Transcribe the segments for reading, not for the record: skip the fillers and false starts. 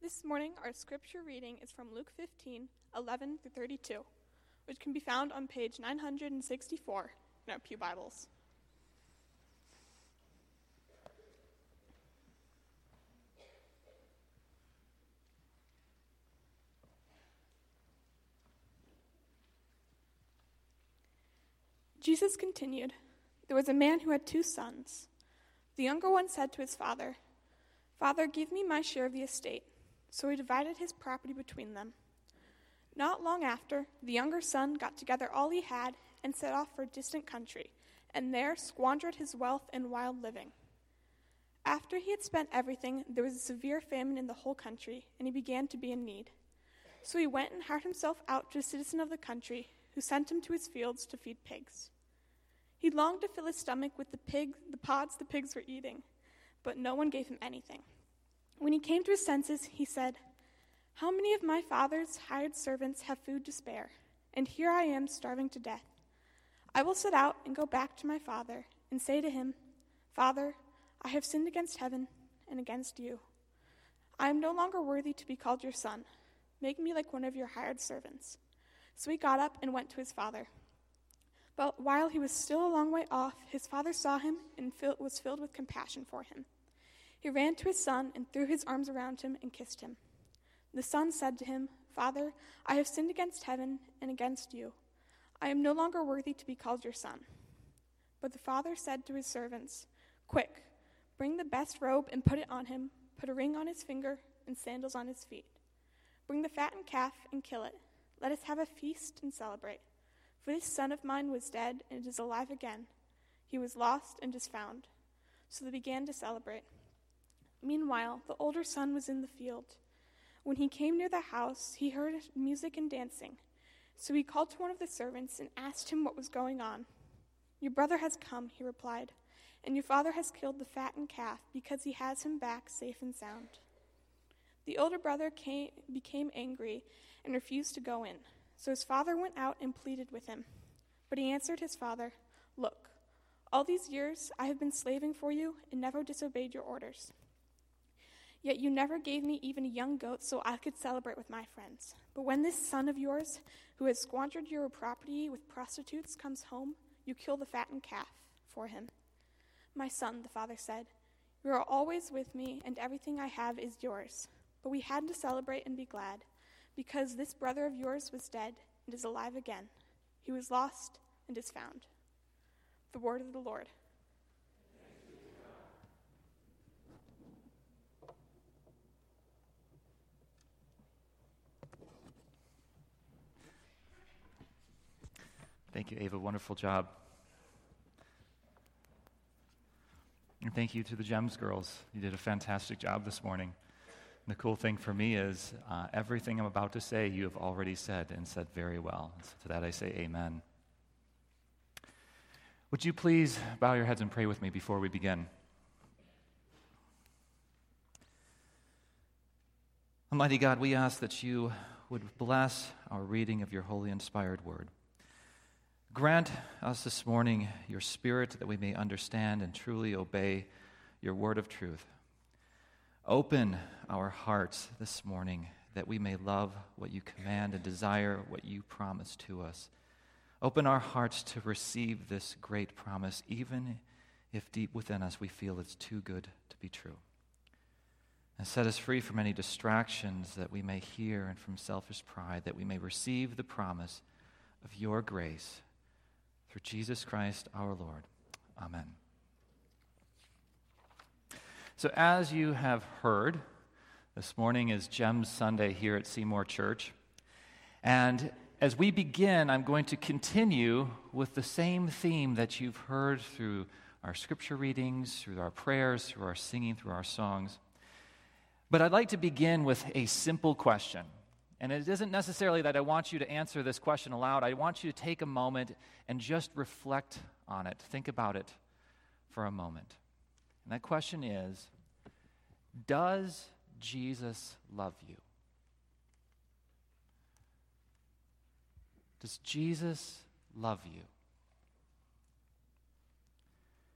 This morning, our scripture reading is from Luke 15, 11 through 32, which can be found on page 964 in our Pew Bibles. Jesus continued, "There was a man who had 2 sons. The younger one said to his father, 'Father, give me my share of the estate.' So he divided his property between them. Not long after, the younger son got together all he had and set off for a distant country, and there squandered his wealth in wild living. After he had spent everything, there was a severe famine in the whole country, and he began to be in need. So he went and hired himself out to a citizen of the country, who sent him to his fields to feed pigs. He longed to fill his stomach with the pods the pigs were eating, but no one gave him anything. When he came to his senses, he said, 'How many of my father's hired servants have food to spare, and here I am starving to death? I will set out and go back to my father and say to him, Father, I have sinned against heaven and against you. I am no longer worthy to be called your son. Make me like one of your hired servants.' So he got up and went to his father. But while he was still a long way off, his father saw him and was filled with compassion for him. He ran to his son and threw his arms around him and kissed him. The son said to him, 'Father, I have sinned against heaven and against you. I am no longer worthy to be called your son.' But the father said to his servants, 'Quick, bring the best robe and put it on him, put a ring on his finger and sandals on his feet. Bring the fattened calf and kill it. Let us have a feast and celebrate. For this son of mine was dead and is alive again. He was lost and is found.' So they began to celebrate. Meanwhile, the older son was in the field. When he came near the house, he heard music and dancing. So he called to one of the servants and asked him what was going on. 'Your brother has come,' he replied, 'and your father has killed the fattened calf because he has him back safe and sound.' The older brother became angry and refused to go in. So his father went out and pleaded with him. But he answered his father, 'Look, all these years I have been slaving for you and never disobeyed your orders. Yet you never gave me even a young goat so I could celebrate with my friends. But when this son of yours, who has squandered your property with prostitutes, comes home, you kill the fattened calf for him.' 'My son,' the father said, 'you are always with me, and everything I have is yours. But we had to celebrate and be glad, because this brother of yours was dead and is alive again. He was lost and is found.'" The word of the Lord. Thank you, Ava. Wonderful job. And thank you to the GEMS girls. You did a fantastic job this morning. And the cool thing for me is everything I'm about to say you have already said, and said very well. So to that I say amen. Would you please bow your heads and pray with me before we begin? Almighty God, we ask that you would bless our reading of your holy inspired word. Grant us this morning your Spirit that we may understand and truly obey your word of truth. Open our hearts this morning that we may love what you command and desire what you promise to us. Open our hearts to receive this great promise, even if deep within us we feel it's too good to be true. And set us free from any distractions that we may hear and from selfish pride, that we may receive the promise of your grace through Jesus Christ our Lord. Amen. So as you have heard, this morning is GEMS Sunday here at Seymour Church. And as we begin, I'm going to continue with the same theme that you've heard through our scripture readings, through our prayers, through our singing, through our songs. But I'd like to begin with a simple question. And it isn't necessarily that I want you to answer this question aloud. I want you to take a moment and just reflect on it. Think about it for a moment. And that question is, does Jesus love you? Does Jesus love you?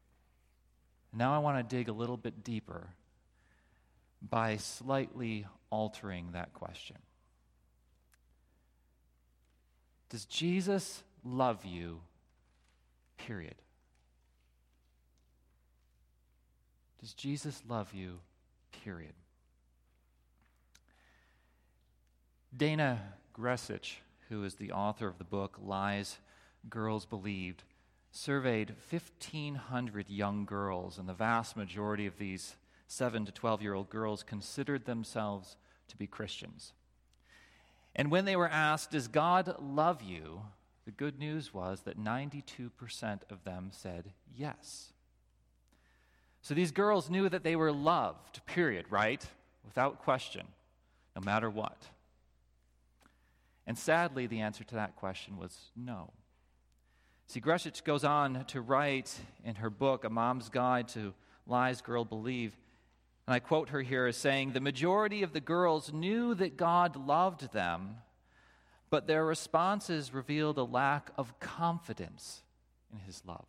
Now I want to dig a little bit deeper by slightly altering that question. Does Jesus love you? Period. Does Jesus love you? Period. Dana Gresich, who is the author of the book Lies Girls Believed, surveyed 1,500 young girls, and the vast majority of these 7 to 12-year-old girls considered themselves to be Christians. And when they were asked, does God love you? The good news was that 92% of them said yes. So these girls knew that they were loved, period, right? Without question, no matter what. And sadly, the answer to that question was no. See, Gresich goes on to write in her book, A Mom's Guide to Lies Girls Believe, and I quote her here as saying, the majority of the girls knew that God loved them, but their responses revealed a lack of confidence in his love.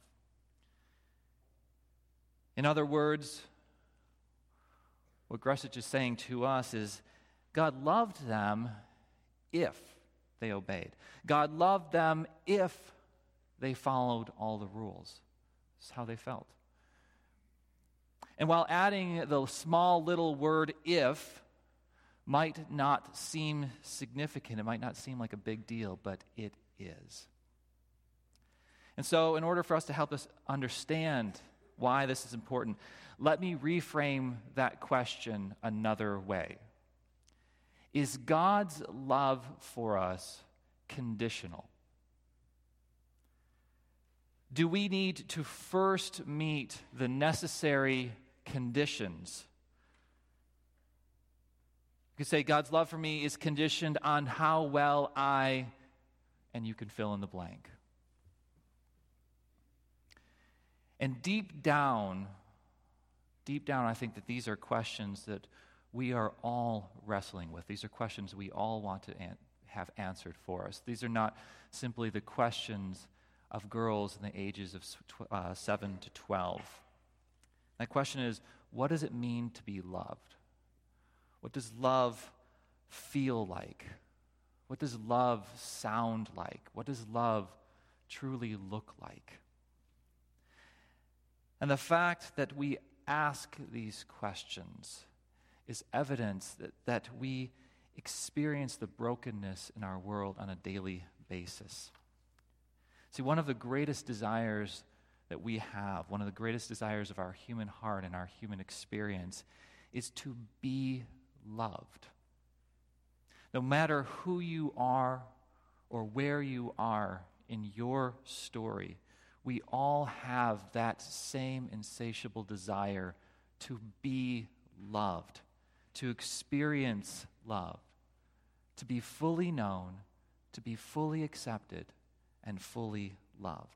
In other words, what Gresich is saying to us is God loved them if they obeyed. God loved them if they followed all the rules. This is how they felt. And while adding the small little word if might not seem significant, it might not seem like a big deal, but it is. And so in order for us to help us understand why this is important, let me reframe that question another way. Is God's love for us conditional? Do we need to first meet the necessary conditions? You could say God's love for me is conditioned on how well and you can fill in the blank. And deep down, I think that these are questions that we are all wrestling with. These are questions we all want to have answered for us. These are not simply the questions of girls in the ages of 7 to 12. That question is, what does it mean to be loved? What does love feel like? What does love sound like? What does love truly look like? And the fact that we ask these questions is evidence that we experience the brokenness in our world on a daily basis. See, one of the greatest desires that we have, one of the greatest desires of our human heart and our human experience is to be loved. No matter who you are or where you are in your story, we all have that same insatiable desire to be loved, to experience love, to be fully known, to be fully accepted, and fully loved.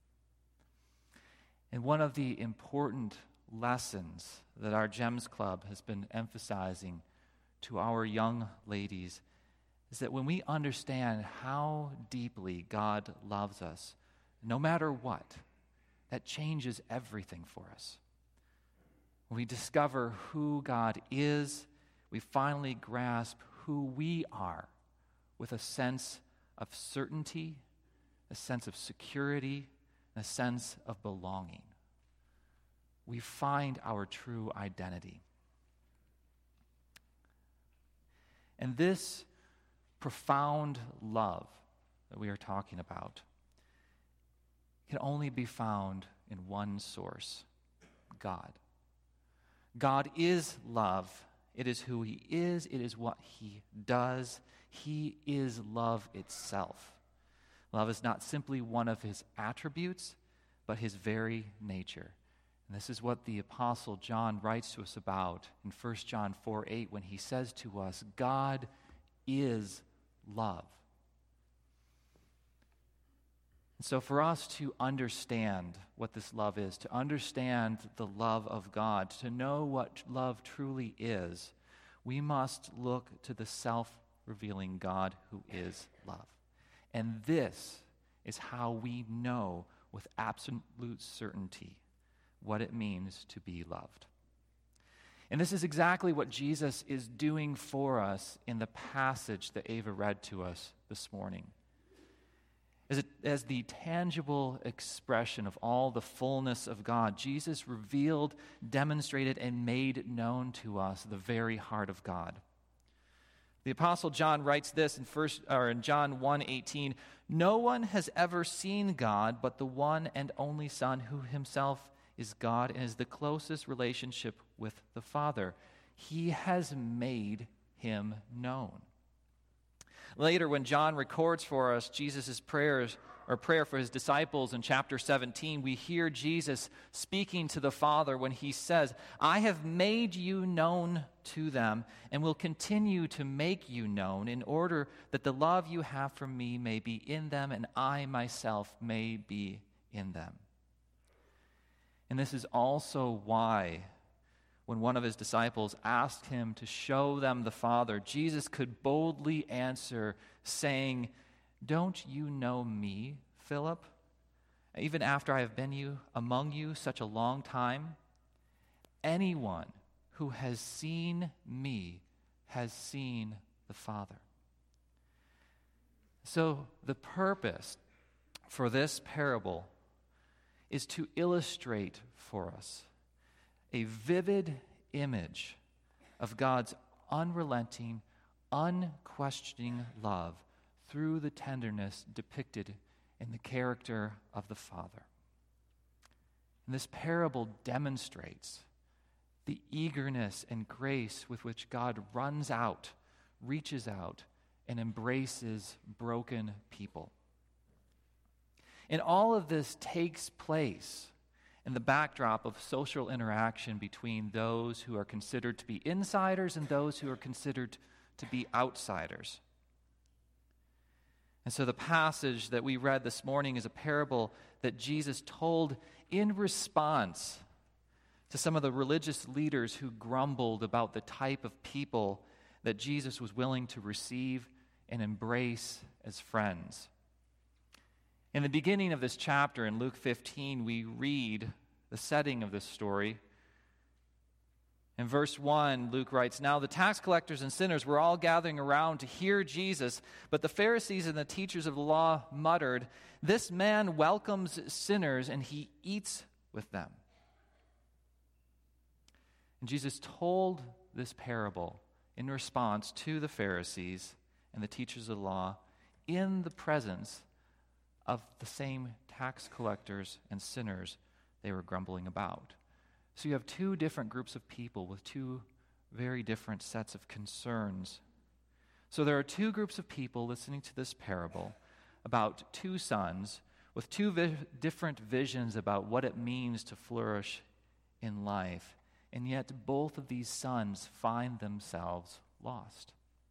And one of the important lessons that our GEMS Club has been emphasizing to our young ladies is that when we understand how deeply God loves us, no matter what, that changes everything for us. When we discover who God is, we finally grasp who we are with a sense of certainty, a sense of security, and a sense of belonging. We find our true identity. And this profound love that we are talking about can only be found in one source, God. God is love. It is who he is. It is what he does. He is love itself. Love is not simply one of his attributes, but his very nature. And this is what the Apostle John writes to us about in 1 John 4:8 when he says to us, God is love. And so for us to understand what this love is, to understand the love of God, to know what love truly is, we must look to the self-revealing God who is love. And this is how we know with absolute certainty what it means to be loved. And this is exactly what Jesus is doing for us in the passage that Ava read to us this morning. As the tangible expression of all the fullness of God, Jesus revealed, demonstrated, and made known to us the very heart of God. The Apostle John writes this in John 1:18, "No one has ever seen God but the one and only Son, who himself is God and is the closest relationship with the Father. He has made him known." Later, when John records for us Jesus' prayer for his disciples in chapter 17, we hear Jesus speaking to the Father when he says, "I have made you known to them and will continue to make you known in order that the love you have for me may be in them and I myself may be in them." And this is also why when one of his disciples asked him to show them the Father, Jesus could boldly answer, saying, "Don't you know me, Philip, even after I have been among you such a long time? Anyone who has seen me has seen the Father." So the purpose for this parable is to illustrate for us a vivid image of God's unrelenting, unquestioning love through the tenderness depicted in the character of the Father. And this parable demonstrates the eagerness and grace with which God runs out, reaches out, and embraces broken people. And all of this takes place in the backdrop of social interaction between those who are considered to be insiders and those who are considered to be outsiders. And so the passage that we read this morning is a parable that Jesus told in response to some of the religious leaders who grumbled about the type of people that Jesus was willing to receive and embrace as friends. In the beginning of this chapter, in Luke 15, we read the setting of this story. In verse 1, Luke writes, "Now the tax collectors and sinners were all gathering around to hear Jesus, but the Pharisees and the teachers of the law muttered, 'This man welcomes sinners and he eats with them.'" And Jesus told this parable in response to the Pharisees and the teachers of the law in the presence of the same tax collectors and sinners they were grumbling about. So you have two different groups of people with two very different sets of concerns. So there are two groups of people listening to this parable about two sons with two different visions about what it means to flourish in life. And yet both of these sons find themselves lost.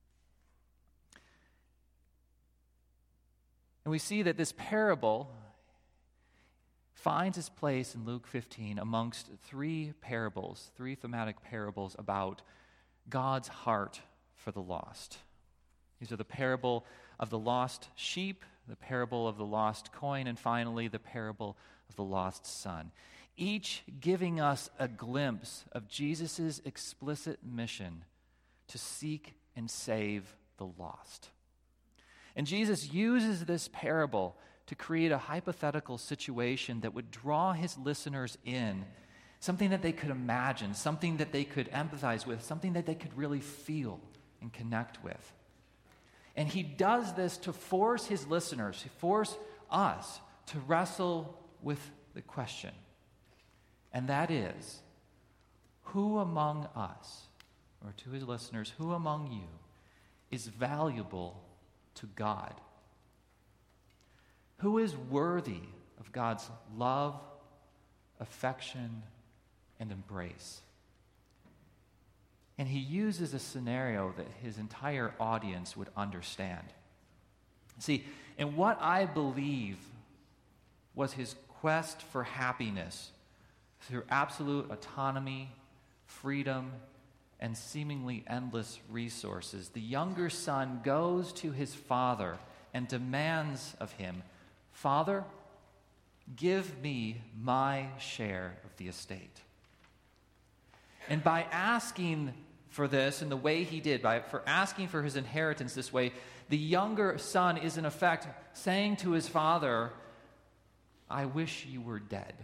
And we see that this parable finds its place in Luke 15 amongst three thematic parables about God's heart for the lost. These are the parable of the lost sheep, the parable of the lost coin, and finally the parable of the lost son, each giving us a glimpse of Jesus' explicit mission to seek and save the lost. And Jesus uses this parable to create a hypothetical situation that would draw his listeners in, something that they could imagine, something that they could empathize with, something that they could really feel and connect with. And he does this to force his listeners, to force us to wrestle with the question. And that is, who among us, or to his listeners, who among you is valuable to God? Who is worthy of God's love, affection, and embrace? And he uses a scenario that his entire audience would understand. See, in what I believe was his quest for happiness through absolute autonomy, freedom, and seemingly endless resources, the younger son goes to his father and demands of him, "Father, give me my share of the estate." And by asking for this in the way he did, for asking for his inheritance this way, the younger son is in effect saying to his father, I wish you were dead.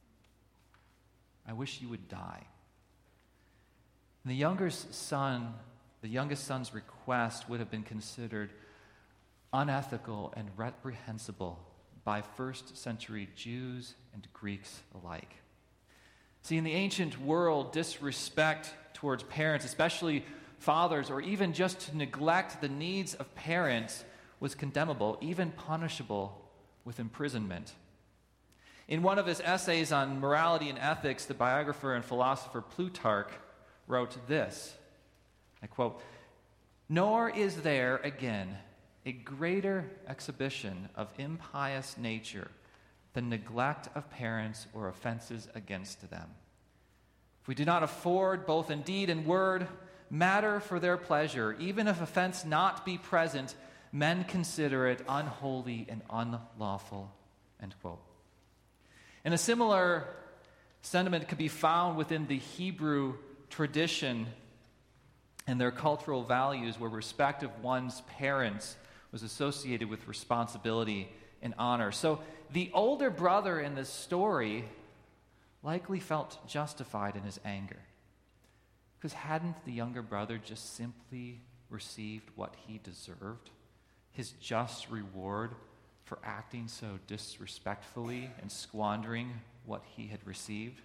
I wish you would die. And the youngest son's request would have been considered unethical and reprehensible by first century Jews and Greeks alike. See, in the ancient world, disrespect towards parents, especially fathers, or even just to neglect the needs of parents, was condemnable, even punishable with imprisonment. In one of his essays on morality and ethics, the biographer and philosopher Plutarch wrote this, I quote, "Nor is there, again, a greater exhibition of impious nature than neglect of parents or offenses against them. If we do not afford, both in deed and word, matter for their pleasure, even if offense not be present, men consider it unholy and unlawful." End quote. And a similar sentiment could be found within the Hebrew tradition and their cultural values, where respect of one's parents was associated with responsibility and honor. So the older brother in this story likely felt justified in his anger. Because hadn't the younger brother just simply received what he deserved? His just reward for acting so disrespectfully and squandering what he had received?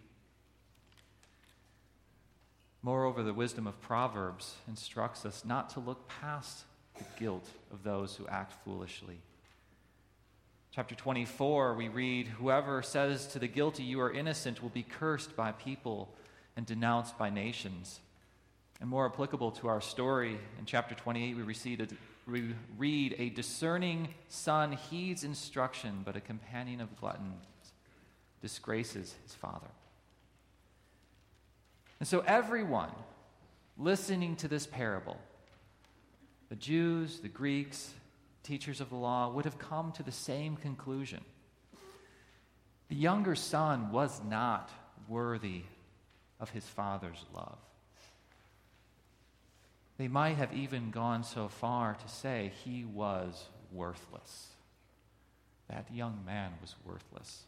Moreover, the wisdom of Proverbs instructs us not to look past the guilt of those who act foolishly. Chapter 24, we read, "Whoever says to the guilty, 'You are innocent,' will be cursed by people and denounced by nations." And more applicable to our story, in chapter 28, we read, "A discerning son heeds instruction, but a companion of gluttons disgraces his father." And so everyone listening to this parable, the Jews, the Greeks, teachers of the law, would have come to the same conclusion. The younger son was not worthy of his father's love. They might have even gone so far to say he was worthless. That young man was worthless.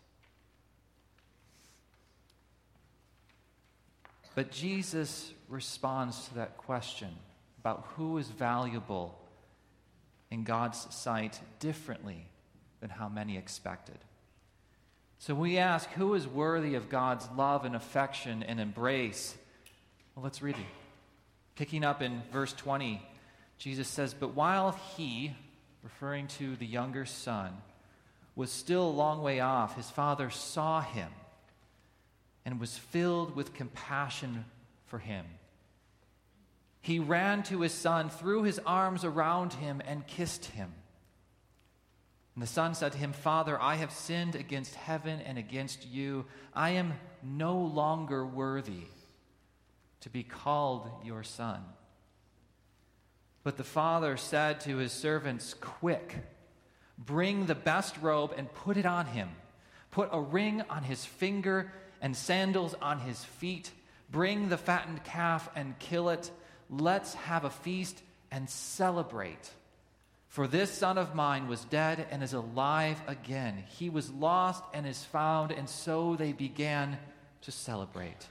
But Jesus responds to that question about who is valuable in God's sight differently than how many expected. So we ask, who is worthy of God's love and affection and embrace? Well, let's read it. Picking up in verse 20, Jesus says, "But while he," referring to the younger son, "was still a long way off, his father saw him and was filled with compassion for him. He ran to his son, threw his arms around him, and kissed him. And the son said to him, 'Father, I have sinned against heaven and against you. I am no longer worthy to be called your son.' But the father said to his servants, 'Quick, bring the best robe and put it on him. Put a ring on his finger and sandals on his feet. Bring the fattened calf and kill it. Let's have a feast and celebrate. For this son of mine was dead and is alive again. He was lost and is found.' And so they began to celebrate.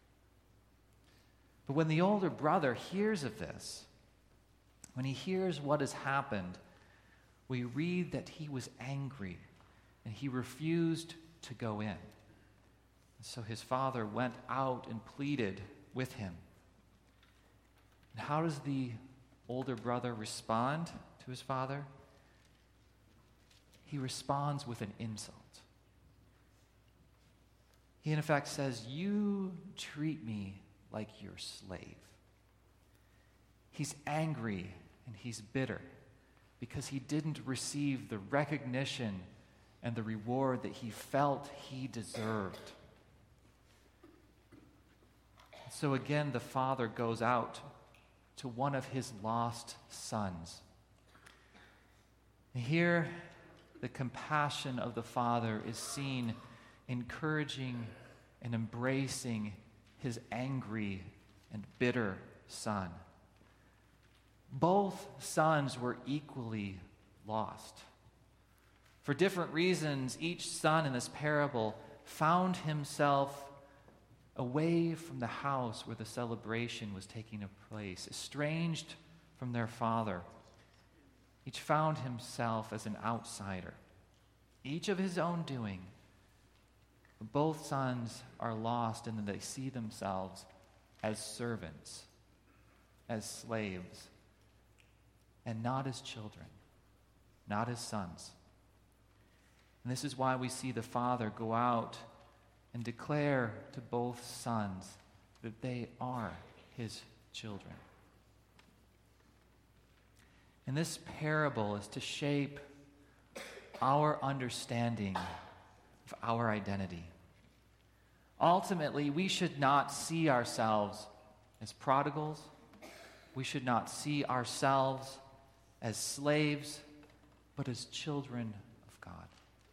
But when the older brother hears of this, when he hears what has happened, we read that he was angry and he refused to go in. So his father went out and pleaded with him. And how does the older brother respond to his father? He responds with an insult. He in effect says, "You treat me like your slave." He's angry and he's bitter because he didn't receive the recognition and the reward that he felt he deserved. So again, the father goes out to one of his lost sons. And here, the compassion of the father is seen encouraging and embracing his angry and bitter son. Both sons were equally lost. For different reasons, each son in this parable found himself away from the house where the celebration was taking place, estranged from their father. Each found himself as an outsider, each of his own doing. Both sons are lost in that they see themselves as servants, as slaves, and not as children, not as sons. And this is why we see the father go out and declare to both sons that they are his children. And this parable is to shape our understanding of our identity. Ultimately, we should not see ourselves as prodigals. We should not see ourselves as slaves, but as children of God.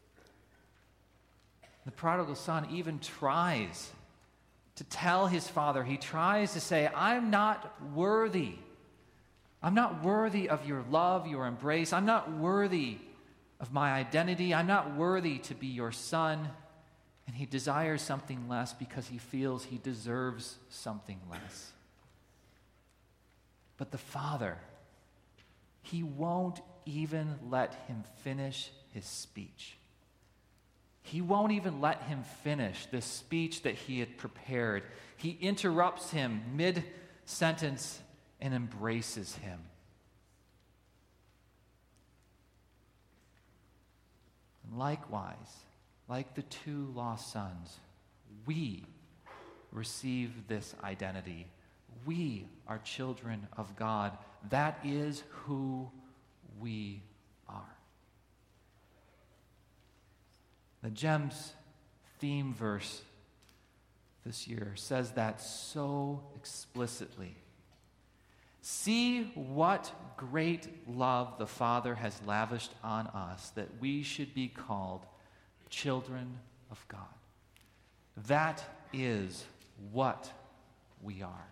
The prodigal son even tries to tell his father, he tries to say, I'm not worthy. I'm not worthy of your love, your embrace. I'm not worthy of my identity. I'm not worthy to be your son. And he desires something less because he feels he deserves something less. But the father, he won't even let him finish his speech. He won't even let him finish this speech that he had prepared. He interrupts him mid-sentence and embraces him. And likewise, like the two lost sons, we receive this identity. We are children of God. That is who we are. The GEMS theme verse this year says that so explicitly. See what great love the Father has lavished on us, that we should be called children of God. That is what we are.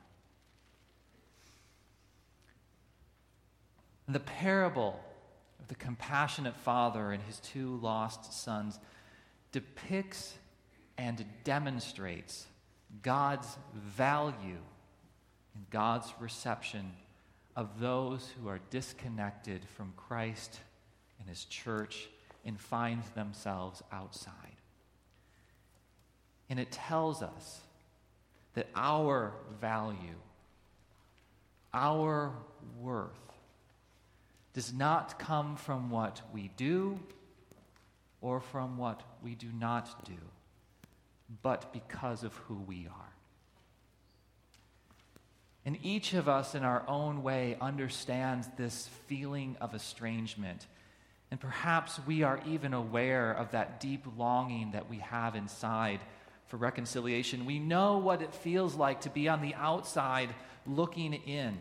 The parable of the compassionate father and his two lost sons depicts and demonstrates God's value and God's reception of those who are disconnected from Christ and his church and find themselves outside. And it tells us that our value, our worth, does not come from what we do or from what we do not do, but because of who we are. And each of us in our own way understands this feeling of estrangement. And perhaps we are even aware of that deep longing that we have inside for reconciliation. We know what it feels like to be on the outside looking in.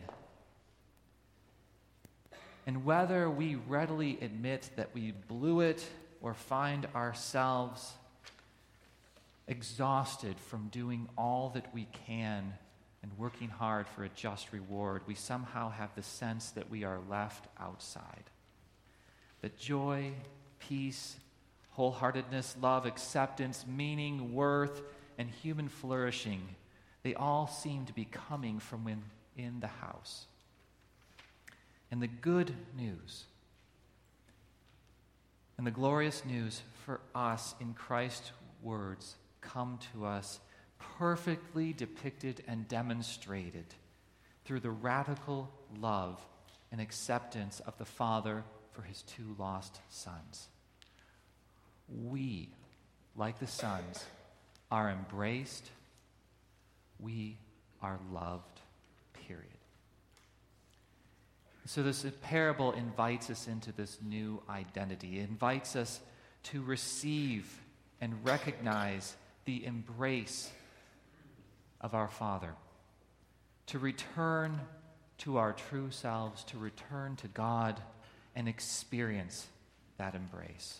And whether we readily admit that we blew it or find ourselves exhausted from doing all that we can and working hard for a just reward, we somehow have the sense that we are left outside. That joy, peace, wholeheartedness, love, acceptance, meaning, worth, and human flourishing, they all seem to be coming from within the house. And the good news and the glorious news for us in Christ's words come to us perfectly depicted and demonstrated through the radical love and acceptance of the Father for his two lost sons. We, like the sons, are embraced. We are loved, period. So this parable invites us into this new identity. It invites us to receive and recognize the embrace of our Father, to return to our true selves, to return to God and experience that embrace.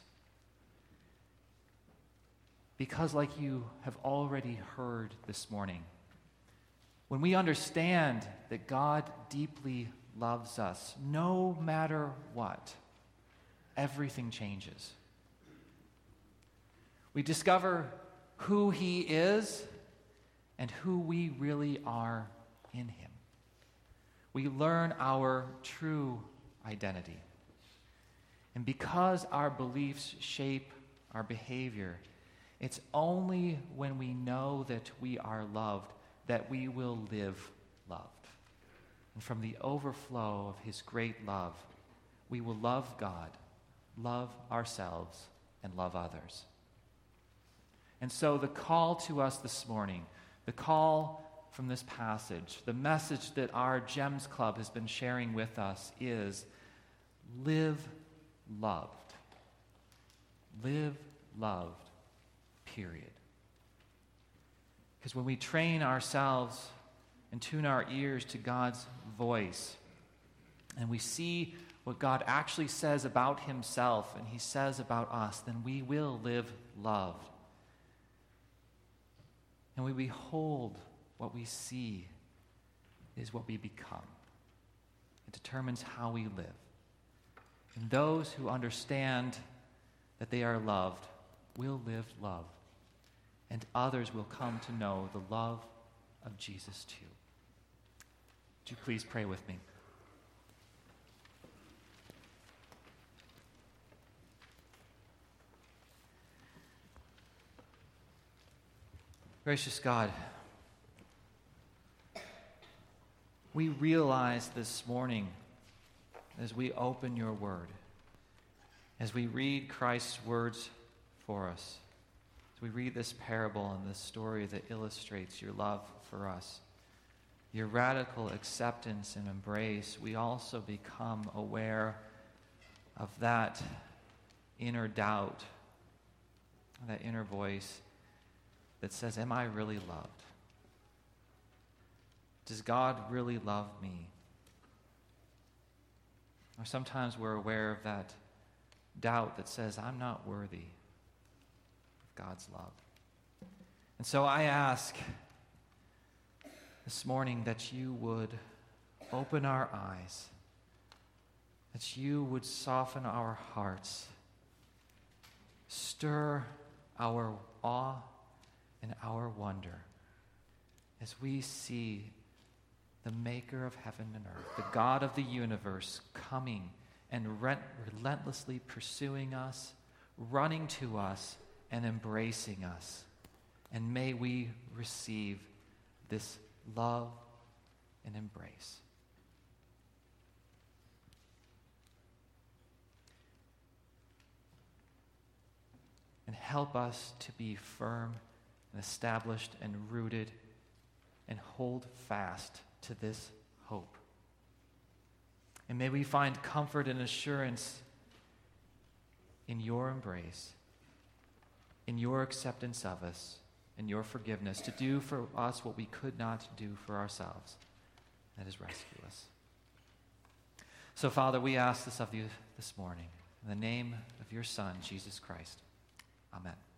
Because like you have already heard this morning, When we understand that God deeply loves us, no matter what, everything changes. We discover who he is and who we really are in him. We learn our true identity. And because our beliefs shape our behavior, it's only when we know that we are loved that we will live loved. And from the overflow of his great love, we will love God, love ourselves, and love others. And so the call to us this morning, the call from this passage, the message that our GEMS Club has been sharing with us is live loved. Live loved, period. Because when we train ourselves and tune our ears to God's voice, and we see what God actually says about himself and he says about us, then we will live loved. And when we behold what we see is what we become. It determines how we live. And those who understand that they are loved will live loved. And others will come to know the love of Jesus too. Would you please pray with me? Gracious God, we realize this morning as we open your word, as we read Christ's words for us, as we read this parable and this story that illustrates your love for us, your radical acceptance and embrace, we also become aware of that inner doubt, that inner voice that says, am I really loved? Does God really love me? Or sometimes we're aware of that doubt that says, I'm not worthy of God's love. And so I ask this morning that you would open our eyes, that you would soften our hearts, stir our awe and our wonder as we see the maker of heaven and earth, the God of the universe, coming and relentlessly pursuing us, running to us, and embracing us. And may we receive this love and embrace. And help us to be firm and established and rooted and hold fast to this hope. And may we find comfort and assurance in your embrace, in your acceptance of us, in your forgiveness, to do for us what we could not do for ourselves, that is rescue us. So, Father, we ask this of you this morning, in the name of your Son, Jesus Christ. Amen.